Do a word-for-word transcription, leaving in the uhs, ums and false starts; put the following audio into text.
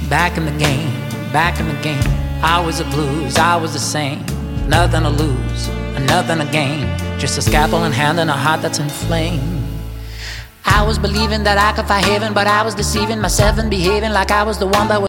Back in the game, back in the game. I was the blues, I was the same. Nothing to lose, nothing to gain. Just a scalpel in hand and a heart that's inflamed. I was believing that I could find heaven, but I was deceiving myself and behaving like I was the one that was